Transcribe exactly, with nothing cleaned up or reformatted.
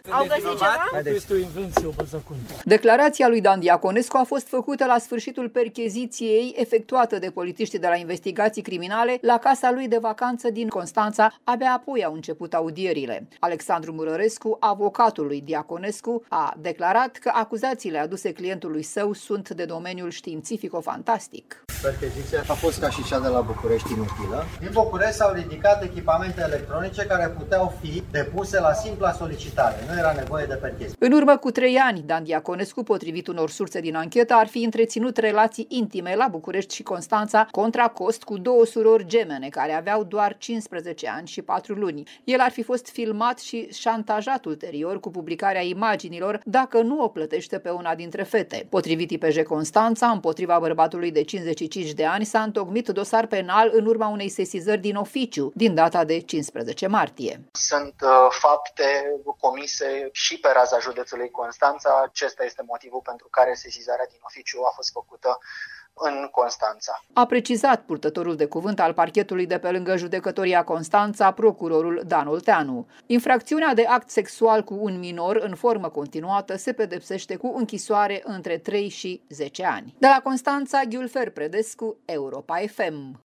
Au găsit ceva? Este o invenție, o bazacuntă. Declarația lui Dan Diaconescu a fost făcută la sfârșitul percheziției efectuată de polițiștii de la investigații criminale la casa lui de vacanță din Constanța. Abia apoi au început audierile. Alexandru Murărescu, avocatul lui Diaconescu, a declarat că acuzațiile aduse clientului său sunt de domeniul științifico-fantastic. Percheziția a fost ca și cea de la București inutilă. Din București s-au ridicat echipamente electronice care puteau fi depuse la simpla solicitare. Nu era nevoie de percheziție. În urmă cu trei ani, Dan Diaconescu, potrivit unor surse din anchetă, ar fi întreținut relații intime la București și Constanța contra cost cu două surori gemene care aveau doar cincisprezece ani și patru luni. El ar fi fost filmat și șantajat ulterior cu publicarea imaginilor dacă nu o plătește pe una dintre fete. Potrivit I P J Constanța, împotriva bărbatului de cincizeci și cinci de ani s-a întocmit dosar penal în urma unei sesizări din oficiu din data de cincisprezece martie. Sunt uh, fapte comise și pe raza județului Constanța. Acesta este motivul pentru care sesizarea din oficiu a fost făcută în Constanța. A precizat purtătorul de cuvânt al parchetului de pe lângă Judecătoria Constanța, procurorul Dan Olteanu. Infracțiunea de act sexual cu un minor în formă continuată se pedepsește cu închisoare între trei și zece ani. De la Constanța, Ghiulfer Predescu, Europa F M.